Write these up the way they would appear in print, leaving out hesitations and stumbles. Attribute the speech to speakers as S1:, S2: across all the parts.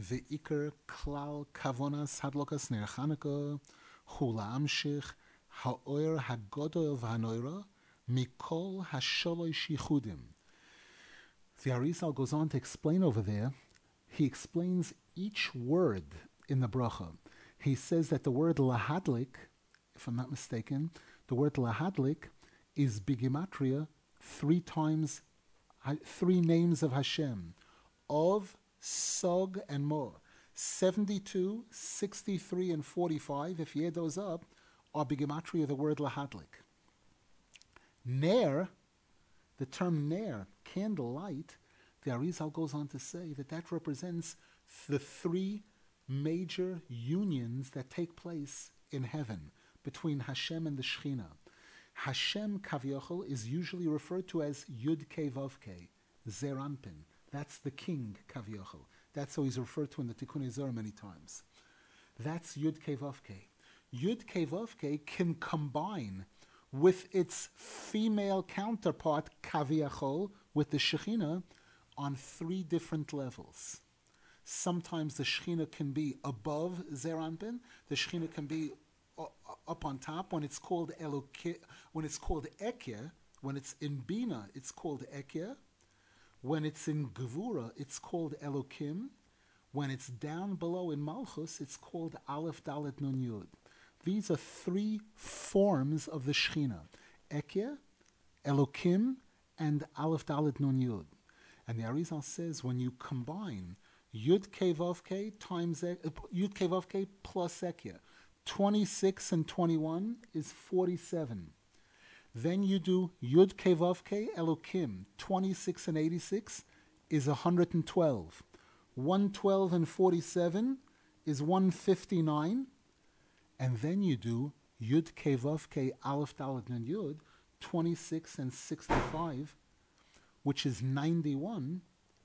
S1: Ve'ikr klal kavonas hadlokas ner Chanukah hu la'amshich ha'oir hagodol v'hanoira mikol hasholosh yichudim. The Arizal goes on to explain over there. He explains each word in the bracha. He says that the word lahadlik, if I'm not mistaken, the word lahadlik is bigimatria three names of Hashem, of, Sog, and Mo. 72, 63, and 45, if you add those up, are bigimatria of the word lahadlik. Ner, the term ner, candlelight, the Arizal goes on to say that that represents the three major unions that take place in heaven between Hashem and the Shekhinah. Hashem Kavyochel is usually referred to as Yud Kei Vav Kei, Zer Anpin. That's the king Kavyochel. That's how he's referred to in the Tikkun Zohar many times. That's Yud Kei Vav Kei. Yud Kei Vav Kei can combine with its female counterpart Kavyochel, with the Shekhinah, on three different levels. Sometimes the Shekhinah can be above Zer Anpin. The Shekhinah can be up on top when it's called when it's called Ekya. When it's in Bina, it's called Ekya. When it's in Gevura, it's called Elokim. When it's down below in Malchus, it's called Aleph Dalet Nun Yud. These are three forms of the Shekhinah: Ekya, Elokim, and Aleph Dalet Nun Yud. And the Arizal says when you combine Yud Kei Vav Kei times Yud Kei Vav Kei plus Ekya, 26 and 21 is 47. Then you do Yud Kei Vav Kei Elokim, 26 and 86 is 112. 112 and 47 is 159. And then you do Yud Kei Vav Kei Aleph Dalet Nun Yud, 26 and 65, which is 91.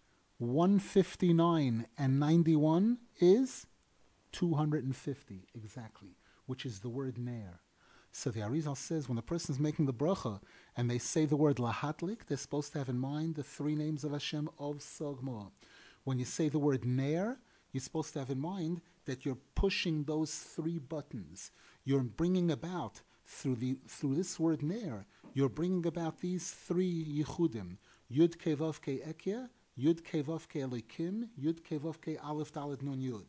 S1: 159 and 91 is 250 exactly, which is the word ner. So the Arizal says when the person is making the bracha and they say the word lahatlik, they're supposed to have in mind the three names of Hashem, of, Sog, Mo. When you say the word ner, you're supposed to have in mind that you're pushing those three buttons. You're bringing about through this word ner, you're bringing about these three yichudim: Yud Kei Vav Kei Ekya, Yud Kei Vav Kei Elokim, Yud Kei Vav Kei Aleph Dalet Nun Yud.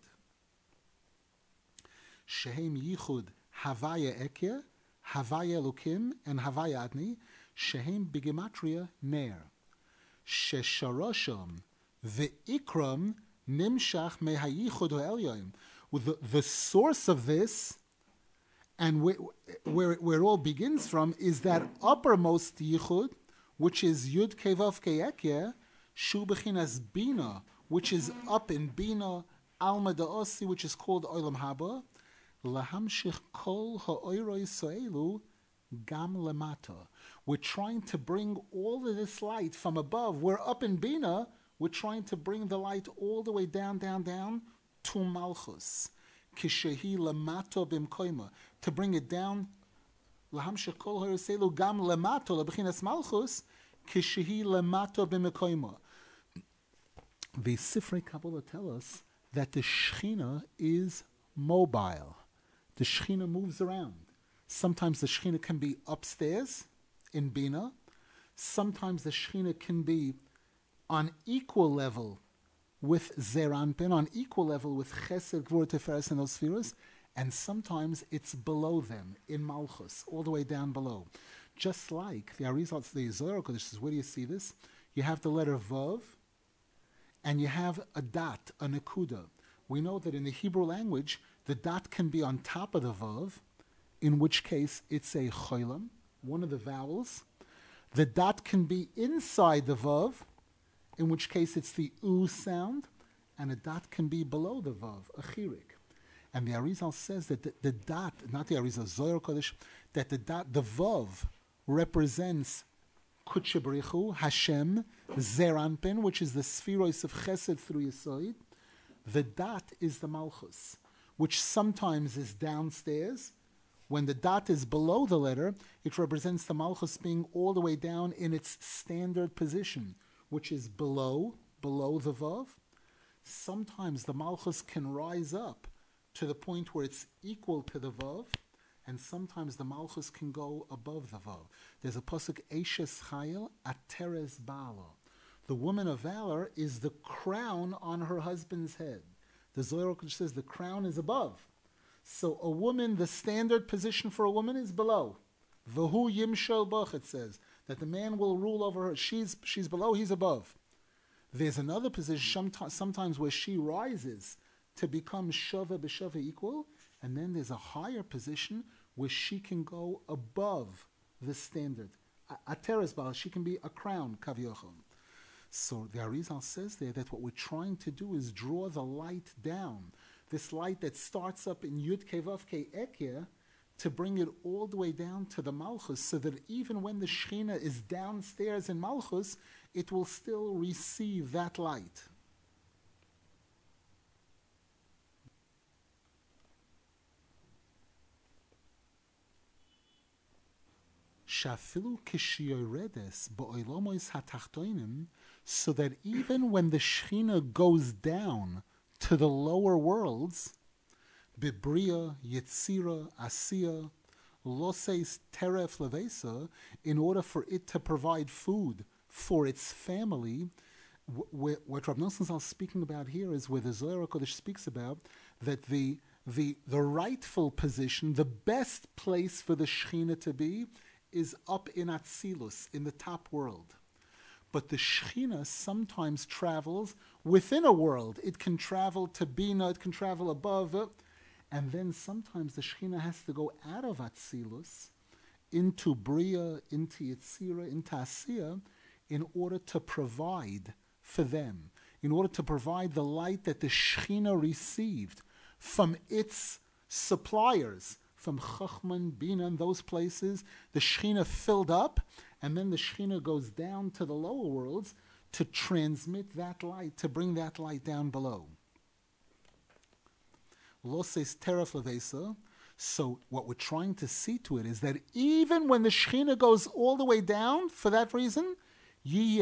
S1: Shehem Yichud Havaya Ekya, Havaya Elokim, and Havaya Adni. Shehem Bigematria Ner. Shesharosham Ve'ikram Nimshach Mehayichud Ha'elyoim. The source of this, and where it all begins from, is that uppermost Yichud, which is Yud Kei Vav Kei Ekya, Shu Bechinas Bina, which is up in Bina, Alma Da'osi, which is called Olam Haba, Lahamshich Kol Ha'oiroi So'elu Gam Lemata. We're trying to bring all of this light from above. We're up in Bina, we're trying to bring the light all the way down to Malchus. Kishehi Lemato Bimkoima. To bring it down, Lahamshich Kol Ha'oiroi So'elu Gam Lemato, Lebechinas Malchus, Kishehi Lemato Bimkoima. The Sifrei Kabbalah tell us that the Shekhinah is mobile. The Shekhinah moves around. Sometimes the Shekhinah can be upstairs in Bina. Sometimes the Shekhinah can be on equal level with Zer Anpin, on equal level with Chesed, Gvur, Tiferes, and those spheres. And sometimes it's below them in Malchus, all the way down below. Just like the Arizal, the Zohar Kodesh says, where do you see this? You have the letter Vav, and you have a dot, a nekuda. We know that in the Hebrew language, the dot can be on top of the Vav, in which case it's a cholam, one of the vowels. The dot can be inside the Vav, in which case it's the U sound, and a dot can be below the Vav, a chirik. And the Arizal says that the dot, not the Arizal, Zohar Kodesh, that the dot, the Vav, represents Kudshe Baruch Hu, Hashem, Zer Anpin, which is the spherois of Chesed through Yesod. The dot is the Malchus, which sometimes is downstairs. When the dot is below the letter, it represents the Malchus being all the way down in its standard position, which is below the Vav. sometimes the Malchus can rise up to the point where it's equal to the Vav, and sometimes the Malchus can go above the Vav. There's a pasuk, Eishes Chayil Ateres Bala. The woman of valor is the crown on her husband's head. The Zohar says the crown is above. So a woman, the standard position for a woman is below. V'hu yimshel bach, it says, that the man will rule over her. She's below, he's above. There's another position sometimes where she rises to become shava b'shava equal, and then there's a higher position where she can go above the standard. Ateres bal, she can be a crown, kavyochel. So the Arizal says there that what we're trying to do is draw the light down. This light that starts up in Yud Kevav Ke Ekya, to bring it all the way down to the Malchus, so that even when the Shechina is downstairs in Malchus, it will still receive that light. Shafilu kishiyoredes ba'olamois hatachtoinim, so that even when the Shechina goes down to the lower worlds, Bibria, Yetzira, Asiya, Loses, Teref, Levesa, in order for it to provide food for its family, what Rav Nosson is speaking about here is where the Zohar HaKodesh speaks about that the rightful position, the best place for the Shechina to be, is up in Atzilus, in the top world. But the Shechina sometimes travels within a world. It can travel to Bina, it can travel above it, and then sometimes the Shechina has to go out of Atzilus into Bria, into Yetzira, into Asiya, in order to provide for them, in order to provide the light that the Shechina received from its suppliers, from Chachman, Bina, and those places. The Shechina filled up, and then the Shechina goes down to the lower worlds to transmit that light, to bring that light down below. Loses teref levesa. So what we're trying to see to it is that even when the Shechina goes all the way down, for that reason, the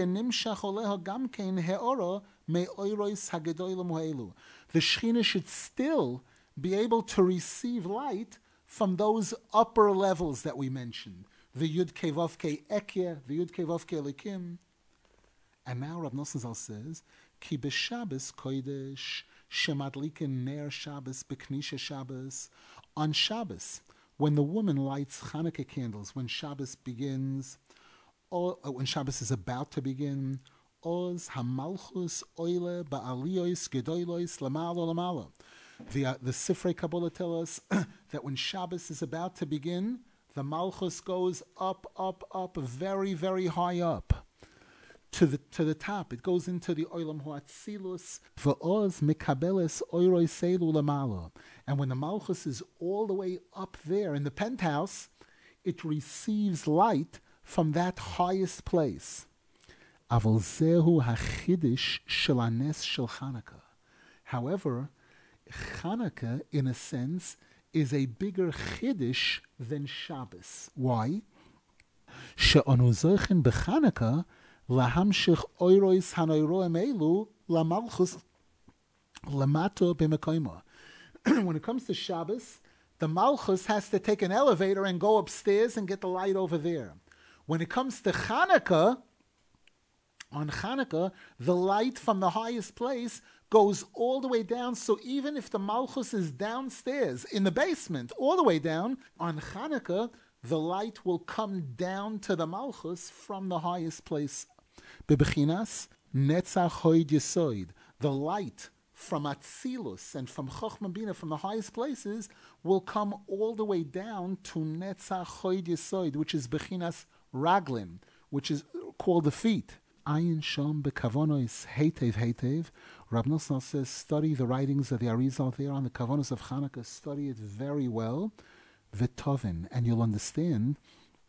S1: Shechina should still be able to receive light from those upper levels that we mentioned. The Yud Kevav Ke Ekya, the Yud Kevav Ke Elikim. And now Rav Nosson Zal says, Ki b'Shabbos Kodesh shemadlikin ner Shabbos b'knisha Shabbos. On Shabbos, when the woman lights Hanukkah candles, when Shabbos begins, or when Shabbos is about to begin, Oz hamalchus oile ba'aliyos gedoylos lamalo lamalo. The Sifrei Kabbalah tell us that when Shabbos is about to begin, the Malchus goes up, up, up, very, very high up to the top. It goes into the Olam Hoatzilus v'oz mikabeles oiroi seilu lamala. And when the Malchus is all the way up there in the penthouse, it receives light from that highest place. Aval zehu hachidish shel hanes shel Chanukah. However, Chanukah, in a sense, is a bigger chiddush than Shabbos. Why? She'onu zochen b'Chanukah lahamshich oirois hanoiroim elu lamalchus lamato b'mekoima. When it comes to Shabbos, the Malchus has to take an elevator and go upstairs and get the light over there. When it comes to Chanukah, on Chanukah, the light from the highest place goes all the way down. So even if the Malchus is downstairs in the basement, all the way down, on Chanukah, the light will come down to the Malchus from the highest place. Bebechinas Netzach Hoid Yesoid, the light from Atzilus and from Chochmah Bina, from the highest places, will come all the way down to Netzach Hoid Yesoid, which is Bechinas Raglin, which is called the feet. Ayin Shom Bekavonos Heitev Heitev. Rab Nosson says, study the writings of the Arizal there on the Kavonos of Chanukah. Study it very well, V'tovin, and you'll understand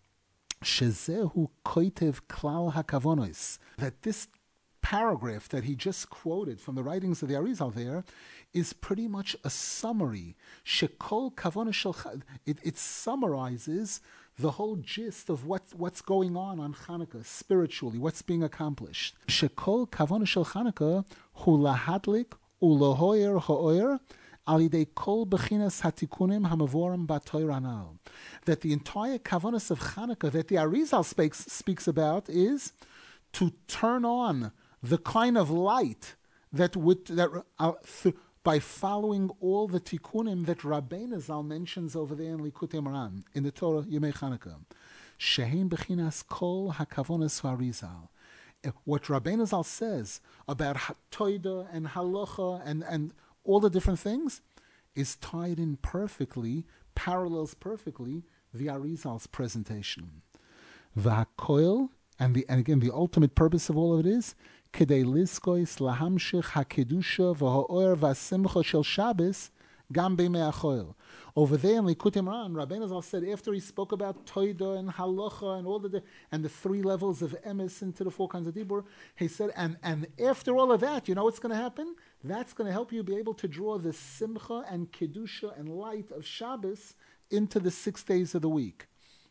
S1: Shezehu Koitev Klal HaKavonos, that this paragraph that he just quoted from the writings of the Arizal there is pretty much a summary. Shekol Kavonos Shel, it summarizes the whole gist of what's going on Chanukah spiritually, what's being accomplished. Shekol Kavonos Shel Chanukah hu lahadlik Ulohoyer ha'oyer alidei kol bechinas hatikunim hamavorim batoir anal. That the entire kavanas of Chanukah that the Arizal speaks about is to turn on the kind of light that by following all the tikkunim that Rabbeinu Zal mentions over there in Likutei Moharan in the Torah Yemei Chanukah. Shehem bechinas kol hakavonas v'Arizal. What Rabbeinu Zal says about Toida and Halacha and all the different things is tied in perfectly, parallels perfectly the Arizal's presentation. V'hakoil, and again the ultimate purpose of all of it is kedei liskois lahamshich hakedusha v'ha'or v'asimcha shel Shabbos gam b'mei hachoil. Over there in Likutei Moharan, Rabbeinu Zal said after he spoke about Toida and Halacha and all the three levels of emes into the four kinds of dibur, he said, and after all of that, you know what's going to happen? That's going to help you be able to draw the simcha and kedusha and light of Shabbos into the 6 days of the week.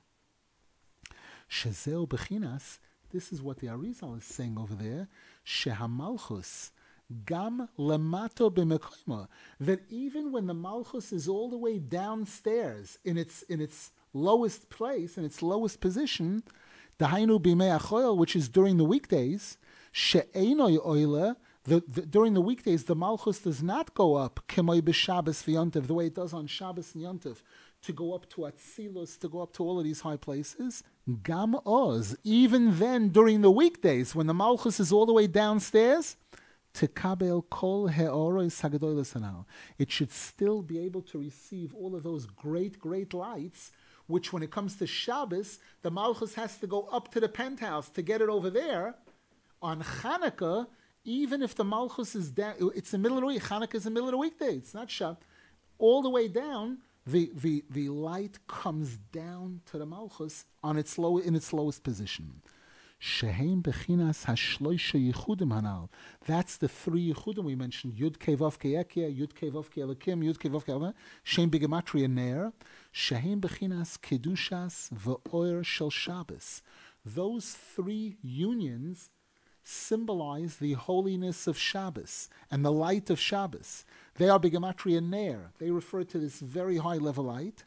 S1: Shezeu bechinas. This is what the Arizal is saying over there. Shehamalchus gam lemato b'mekoyma. That even when the malchus is all the way downstairs in its lowest place, in its lowest position, dahainu b'mei achoil, which is during the weekdays, she'enoi oile. During the weekdays, the malchus does not go up k'moi b'Shabbos v'yontiv, the way it does on Shabbos and Yontiv, to go up to Atzilus, to go up to all of these high places. Gam oz, even then during the weekdays, when the malchus is all the way downstairs, tekabel kol he'orois hagadolos hanal. It should still be able to receive all of those great, great lights, which when it comes to Shabbos, the malchus has to go up to the penthouse to get it over there. On Chanukah, even if the malchus is down, it's the middle of the week. Chanukah is the middle of the weekday. It's not Shabbos. All the way down, the light comes down to the malchus in its lowest position. Shehem bechinas hashloisha yichudim hanal. That's the three yichudim we mentioned. Yud Kei Vav Kei Ekia, Yud Kei Vav Kei Elokim, Yud Kei Vav Kei Elokim. Shem begematria ner. Shehem bechinas kedushas v'oir shel Shabbos. Those three unions symbolize the holiness of Shabbos and the light of Shabbos. They are begematria ner. They refer to this very high level light.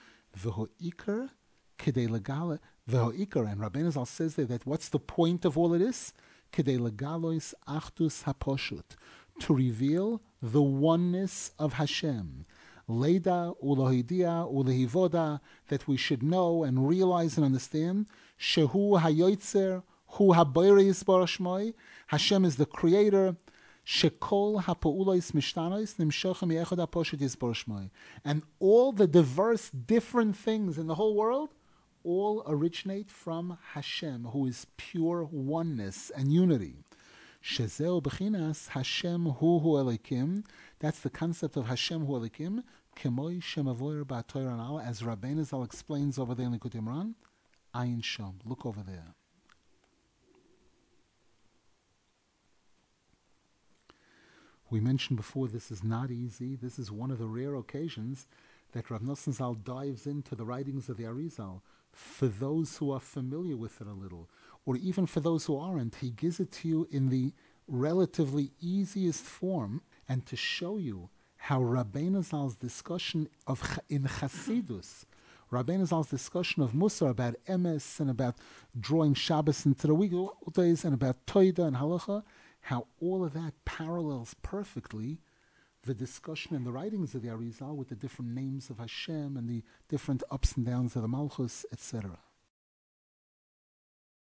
S1: V'ho'ikar kedei legala. V'ho'ikar, and Rabbeinu Zal says there that what's the point of all of this? Kedei legalois achdus haposhut, to reveal the oneness of Hashem. Leida ulohidia ulehivoda, that we should know and realize and understand. Shehu hayoitzer hu habayre yisbar shmoi. Hashem is the creator. Shekol hapaulois mishtanois nimshochem yechad haposhut yisbar shmoi. And all the diverse, different things in the whole world all originate from Hashem, who is pure oneness and unity. Shezeu bechinas Hashem hu Elokim. That's the concept of Hashem hu Elokim. Kemoi shemavoyer ba'Torah anal, as Rabbeinu Zal explains over there in Likutei Moharan. Ayin Shom. Look over there. We mentioned before this is not easy. This is one of the rare occasions that Rav Nosson Zal dives into the writings of the Arizal. For those who are familiar with it a little, or even for those who aren't, he gives it to you in the relatively easiest form, and to show you how Rabbeinu Zal's discussion in Chasidus, Rabbeinu Zal's discussion of Musar about emes and about drawing Shabbos into the weekdays and about Toida and Halacha, how all of that parallels perfectly the discussion in the writings of the Arizal with the different names of Hashem and the different ups and downs of the Malchus, etc.